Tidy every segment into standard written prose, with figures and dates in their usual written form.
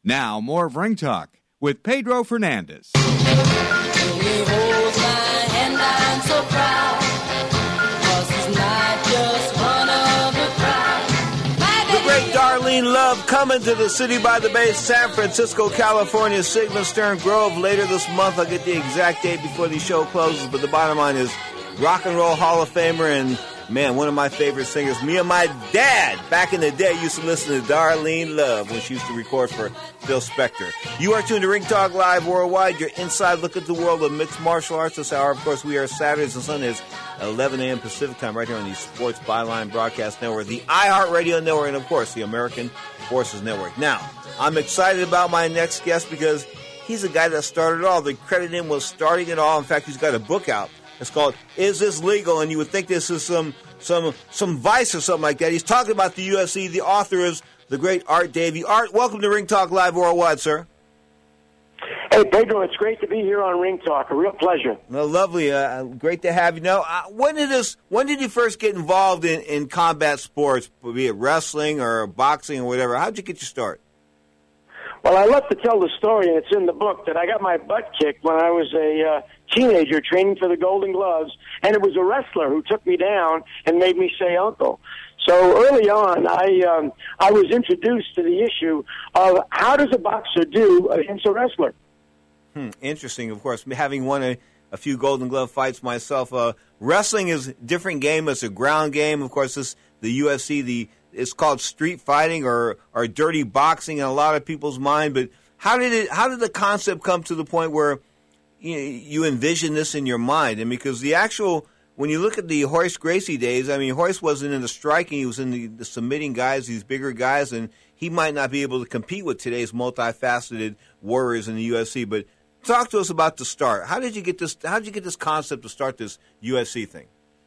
Now, more of Ring Talk with Pedro Fernandez. When he holds my hand, I'm so proud, 'cause he's not just one of a crowd. The great Darlene Love coming to the City by the Bay, San Francisco, California, Sigma Stern Grove later this month. I'll get the exact date before the show closes, but the bottom line is Rock and Roll Hall of Famer and, man, one of my favorite singers. Me and my dad, back in the day, used to listen to Darlene Love when she used to record for Phil Spector. You are tuned to Ring Talk Live Worldwide, your inside look at the world of mixed martial arts this hour. Of course, we are Saturdays and Sundays at 11 a.m. Pacific Time right here on the Sports Byline Broadcast Network, the iHeartRadio Network, and, of course, the American Forces Network. Now, I'm excited about my next guest because he's the guy that started it all. The credit him was starting it all. In fact, he's got a book out. It's called Is This Legal? And you would think this is some vice or something like that. He's talking about the UFC. The author is the great Art Davie. Art, welcome to Ring Talk Live Worldwide, sir. Hey, Pedro, it's great to be here on Ring Talk. A real pleasure. Well, lovely. Great to have you. Now, when did you first get involved in combat sports, be it wrestling or boxing or whatever? How did you get your start? Well, I love to tell the story, and it's in the book, that I got my butt kicked when I was a teenager training for the Golden Gloves, and it was a wrestler who took me down and made me say uncle. So early on, I was introduced to the issue of how does a boxer do against a wrestler. Interesting, of course. Having won a few Golden Glove fights myself, wrestling is a different game. It's a ground game. Of course, the UFC, it's called street fighting or dirty boxing in a lot of people's mind. But how did the concept come to the point where you envision this in your mind? And because when you look at the Royce Gracie days, I mean, Royce wasn't in the striking; he was in the submitting guys, these bigger guys, and he might not be able to compete with today's multifaceted warriors in the UFC. But talk to us about the start. How did you get this? How did you get this concept to start this UFC thing?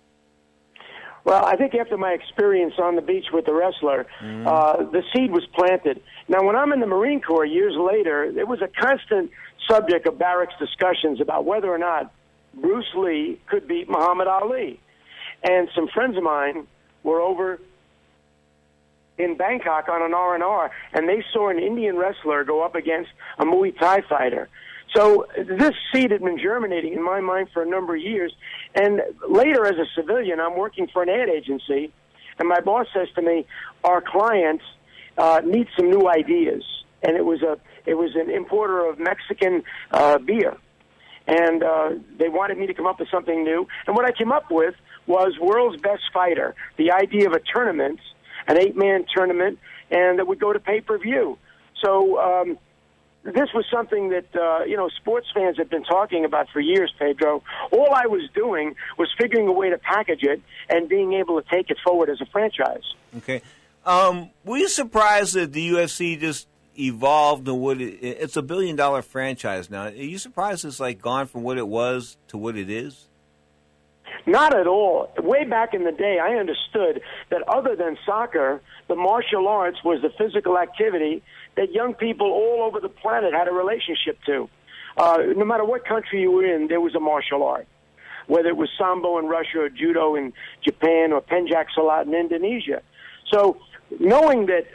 Well, I think after my experience on the beach with the wrestler, the seed was planted. Now, when I'm in the Marine Corps years later, it was a constant subject of barracks discussions about whether or not Bruce Lee could beat Muhammad Ali. And some friends of mine were over in Bangkok on an R&R, and they saw an Indian wrestler go up against a Muay Thai fighter. So this seed had been germinating in my mind for a number of years. And later, as a civilian, I'm working for an ad agency, and my boss says to me, our clients need some new ideas. And it was an importer of Mexican beer. And they wanted me to come up with something new. And what I came up with was World's Best Fighter, the idea of a tournament, an 8-man tournament, and that would go to pay-per-view. So this was something that, sports fans have been talking about for years, Pedro. All I was doing was figuring a way to package it and being able to take it forward as a franchise. Okay. Were you surprised that the UFC just evolved to what it's $1 billion franchise now? Are you surprised it's gone from what it was to what it is? Not at all. Way back in the day, I understood that other than soccer, the martial arts was the physical activity that young people all over the planet had a relationship to. No matter what country you were in, there was a martial art, whether it was Sambo in Russia or Judo in Japan or Pencak Silat in Indonesia. So knowing that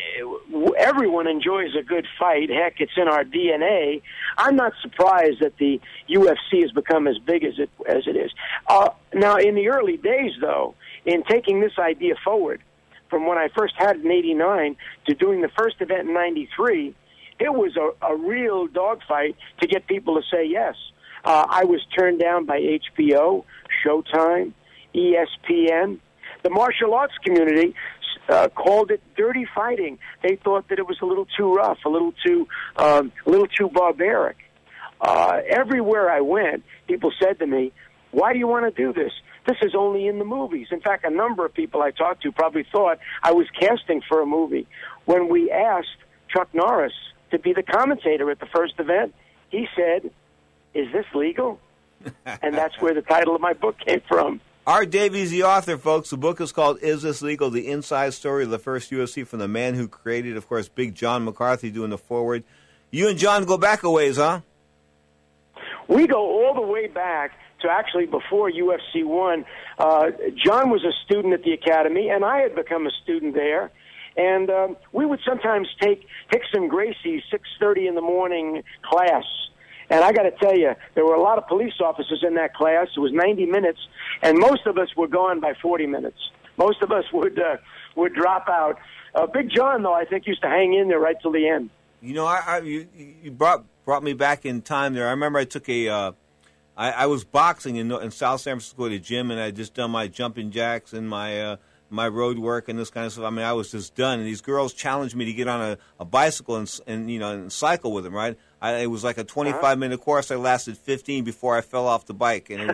everyone enjoys a good fight, heck, it's in our DNA, I'm not surprised that the UFC has become as big as it is. Now, in the early days, though, in taking this idea forward, from when I first had it in 89 to doing the first event in 93, it was a real dogfight to get people to say yes. I was turned down by HBO, Showtime, ESPN. The martial arts community called it dirty fighting. They thought that it was a little too rough, a little too barbaric. Everywhere I went, people said to me, "Why do you want to do this? This is only in the movies." In fact, a number of people I talked to probably thought I was casting for a movie. When we asked Chuck Norris to be the commentator at the first event, he said, "Is this legal?" And that's where the title of my book came from. Art Davie's the author, folks. The book is called Is This Legal? The Inside Story of the First UFC from the man who created, of course, Big John McCarthy doing the foreword. You and John go back a ways, huh? We go all the way back to actually before UFC 1. John was a student at the academy, and I had become a student there. And we would sometimes take Hickson Gracie's 6:30 in the morning class. And I got to tell you, there were a lot of police officers in that class. It was 90 minutes, and most of us were gone by 40 minutes. Most of us would drop out. Big John, though, I think used to hang in there right till the end. You know, you brought me back in time there. I remember I took I was boxing in South San Francisco at a gym, and I had just done my jumping jacks and my road work and this kind of stuff. I mean, I was just done. And these girls challenged me to get on a bicycle and cycle with them, right? It was like a 25-minute course. I lasted 15 before I fell off the bike. And it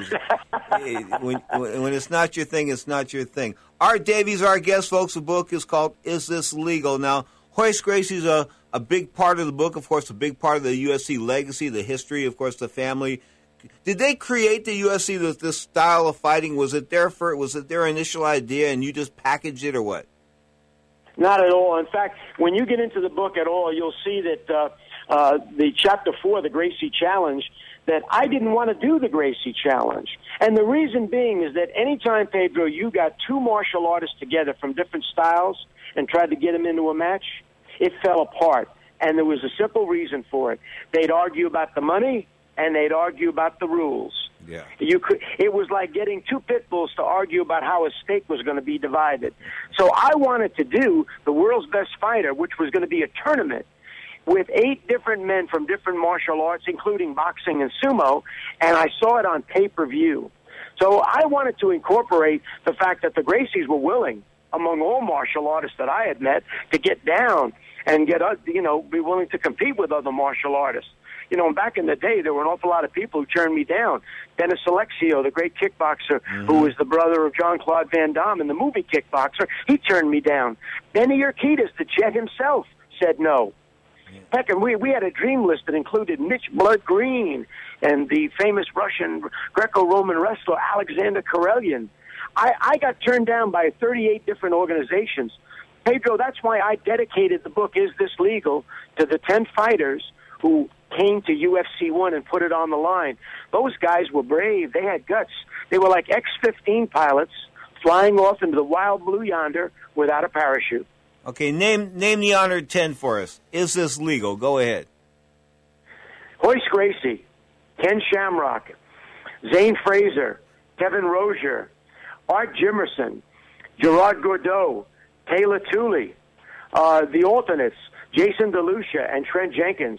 was when it's not your thing, it's not your thing. Art Davies, our guest, folks. The book is called Is This Legal? Now, Royce Gracie's a big part of the book, of course, a big part of the UFC legacy, the history, of course, the family. Did they create the UFC, this style of fighting? Was it their initial idea and you just packaged it, or what? Not at all. In fact, when you get into the book at all, you'll see that the Chapter 4, the Gracie Challenge, that I didn't want to do the Gracie Challenge. And the reason being is that anytime, Pedro, you got two martial artists together from different styles and tried to get them into a match, it fell apart. And there was a simple reason for it. They'd argue about the money, and they'd argue about the rules. Yeah. It was like getting two pit bulls to argue about how a steak was going to be divided. So I wanted to do the world's best fighter, which was going to be a tournament with 8 different men from different martial arts, including boxing and sumo, and I saw it on pay-per-view. So I wanted to incorporate the fact that the Gracies were willing, among all martial artists that I had met, to get down and be willing to compete with other martial artists. You know, back in the day, there were an awful lot of people who turned me down. Dennis Alexio, the great kickboxer, who was the brother of Jean-Claude Van Damme in the movie Kickboxer, he turned me down. Benny Urquidez, the Jet himself, said no. Heck, and we had a dream list that included Mitch Blood Green and the famous Russian Greco-Roman wrestler Alexander Karelyan. I got turned down by 38 different organizations. Pedro, that's why I dedicated the book, Is This Legal?, to the 10 fighters who came to UFC 1 and put it on the line. Those guys were brave. They had guts. They were like X-15 pilots flying off into the wild blue yonder without a parachute. Okay, name the honored 10 for us. Is This Legal? Go ahead. Royce Gracie, Ken Shamrock, Zane Fraser, Kevin Rozier, Art Jimerson, Gerard Gordeau, Taylor Tooley, the alternates, Jason DeLucia and Trent Jenkins.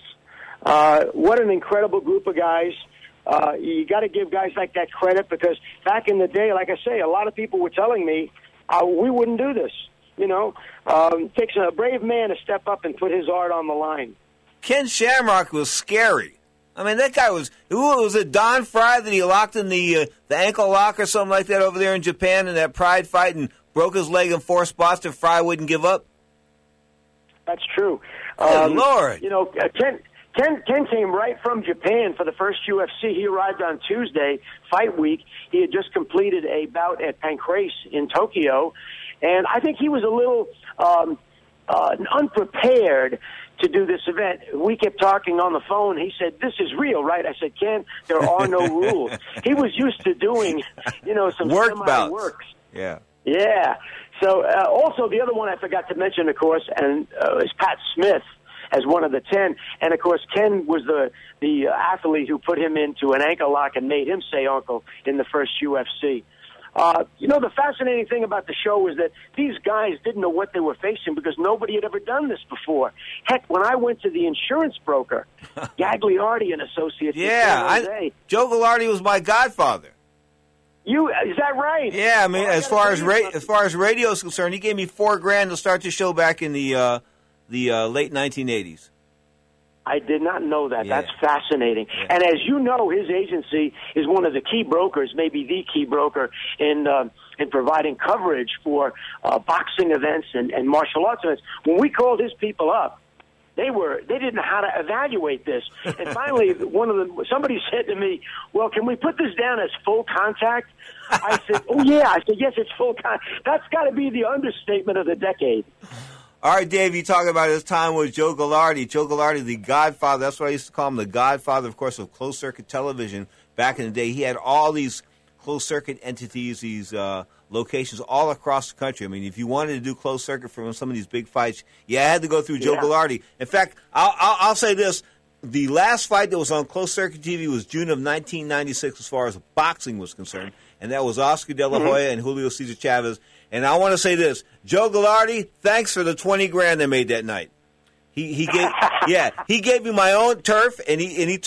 What an incredible group of guys. You got to give guys like that credit, because back in the day, like I say, a lot of people were telling me we wouldn't do this. You know, it takes a brave man to step up and put his art on the line. Ken Shamrock was scary. I mean, that guy was it Don Fry that he locked in the ankle lock or something like that over there in Japan in that Pride fight and broke his leg in 4 spots and Fry wouldn't give up? That's true. Good Lord. You know, Ken came right from Japan for the first UFC. He arrived on Tuesday, fight week. He had just completed a bout at Pancrase in Tokyo, and I think he was a little unprepared to do this event. We kept talking on the phone. He said, "This is real, right?" I said, "Ken, there are no rules." He was used to doing, some works. Yeah. Yeah. So also the other one I forgot to mention, of course, and is Pat Smith as one of the 10. And, of course, Ken was the athlete who put him into an ankle lock and made him say uncle in the first UFC. The fascinating thing about the show was that these guys didn't know what they were facing because nobody had ever done this before. Heck, when I went to the insurance broker, Gagliardi and Associates, Joe Gallardi was my godfather. Is that right? Yeah, I mean, as far as radio is concerned, he gave me $4,000 to start the show back in the late 1980s. I did not know that. Yeah. That's fascinating. Yeah. And as you know, his agency is one of the key brokers, maybe the key broker in providing coverage for boxing events and martial arts events. When we called his people up, they didn't know how to evaluate this. And finally, somebody said to me, "Well, can we put this down as full contact?" I said, "Oh yeah." I said, "Yes, it's full contact." That's got to be the understatement of the decade. All right, Dave, you talk about his time with Joe Gallardi. Joe Gallardi, the godfather. That's what I used to call him, the godfather, of course, of closed-circuit television back in the day. He had all these closed-circuit entities, these locations all across the country. I mean, if you wanted to do closed circuit for some of these big fights, you had to go through Joe Gallardi. In fact, I'll say this. The last fight that was on closed circuit TV was June of 1996 as far as boxing was concerned, and that was Oscar De La Hoya and Julio Cesar Chavez. And I want to say this. Joe Gallardi, thanks for the $20,000 they made that night. He gave me my own turf, and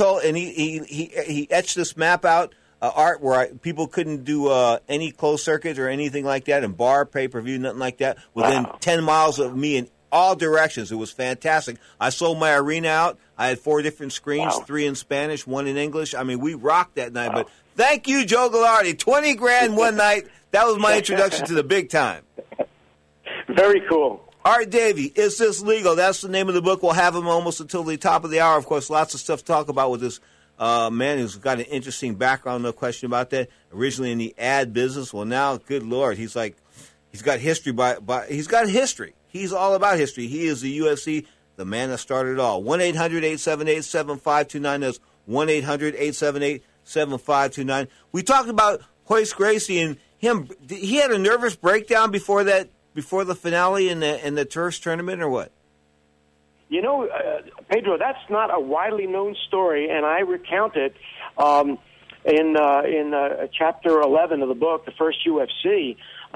he etched this map out, art where people couldn't do any closed circuit or anything like that, and bar, pay-per-view, nothing like that, within 10 miles of me in all directions. It was fantastic. I sold my arena out. I had 4 different screens, 3 in Spanish, 1 in English. I mean, we rocked that night. But thank you, Joe Gallardi. $20,000 one night. That was my introduction to the big time. Very cool. Art Davie, Is This Legal? That's the name of the book. We'll have him almost until the top of the hour. Of course, lots of stuff to talk about with this man who's got an interesting background, no question about that. Originally in the ad business. Well, now, good Lord, he's got history. He's got history. He's all about history. He is the UFC, the man that started it all. 1-800-878-7529. That's 1-800-878-7529. We talked about Royce Gracie and him. He had a nervous breakdown before the finale in the Turfs tournament, or what? You know, Pedro, that's not a widely known story, and I recount it in chapter 11 of the book, The First UFC.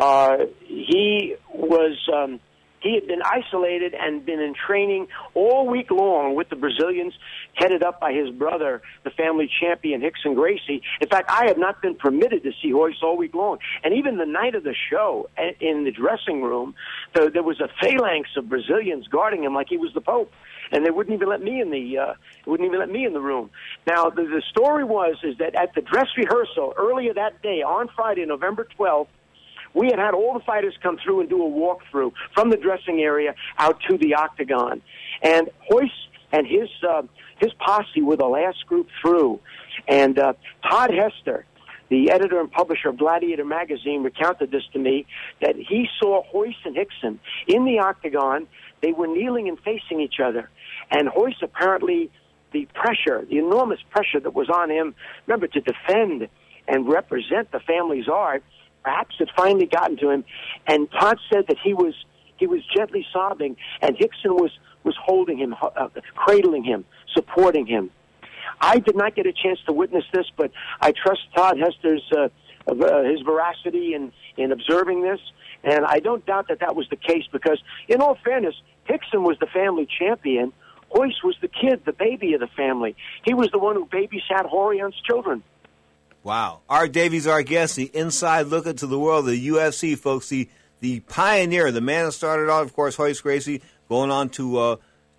He had been isolated and been in training all week long with the Brazilians, headed up by his brother, the family champion, Rickson Gracie. In fact, I had not been permitted to see Royce all week long. And even the night of the show, in the dressing room, there was a phalanx of Brazilians guarding him like he was the Pope. And they wouldn't even let me in the room. Now, the story is that at the dress rehearsal earlier that day, on Friday, November 12th, we had all the fighters come through and do a walkthrough from the dressing area out to the octagon. And Royce and his posse were the last group through. And Todd Hester, the editor and publisher of Gladiator magazine, recounted this to me, that he saw Royce and Rickson in the octagon. They were kneeling and facing each other. And Royce, apparently, the enormous pressure that was on him, remember, to defend and represent the family's art, perhaps had finally gotten to him. And Todd said that he was gently sobbing, and Rickson was holding him, cradling him, supporting him. I did not get a chance to witness this, but I trust Todd Hester's his veracity in observing this, and I don't doubt that was the case, because, in all fairness, Rickson was the family champion. Royce was the kid, the baby of the family. He was the one who babysat Horion's children. Wow. Art Davie's our guest, the inside look into the world of the UFC, folks. The pioneer, the man that started off, of course, Royce Gracie, going on to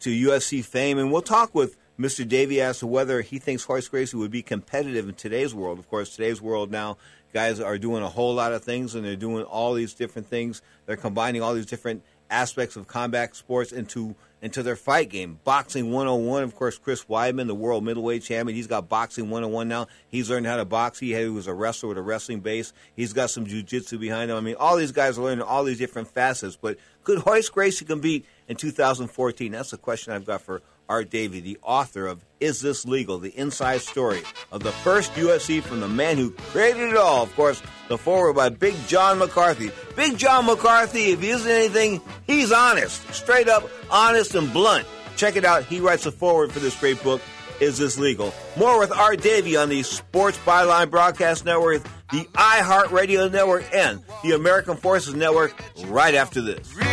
UFC fame. And we'll talk with Mr. Davie as to whether he thinks Royce Gracie would be competitive in today's world. Of course, today's world now, guys are doing a whole lot of things, and they're doing all these different things. They're combining all these different aspects of combat sports into their fight game. Boxing 101, of course, Chris Weidman, the world middleweight champion, he's got Boxing 101 now. He's learned how to box. He was a wrestler with a wrestling base. He's got some jiu-jitsu behind him. I mean, all these guys are learning all these different facets. But could Royce Gracie compete in 2014? That's the question I've got for Art Davie, the author of Is This Legal? The inside story of the first UFC from the man who created it all. Of course, the foreword by Big John McCarthy. Big John McCarthy, if he isn't anything, he's honest. Straight up honest and blunt. Check it out. He writes a foreword for this great book, Is This Legal? More with Art Davie on the Sports Byline Broadcast Network, the iHeartRadio Network, and the American Forces Network right after this.